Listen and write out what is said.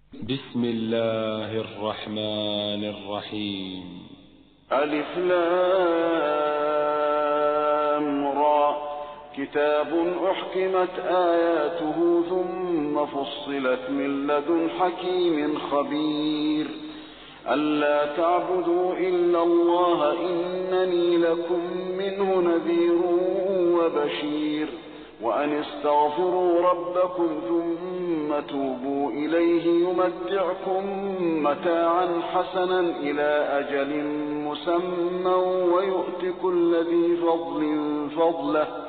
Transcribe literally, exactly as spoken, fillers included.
بسم الله الرحمن الرحيم. ألف لام را، كتاب أحكمت آياته ثم فصلت من لدن حكيم خبير. ألا تعبدوا إلا الله إنني لكم منه نذير وبشير. وأن استغفروا ربكم ثم توبوا إليه يمتعكم متاعا حسنا إلى أجل مسمى ويؤت كل ذي فضل فضله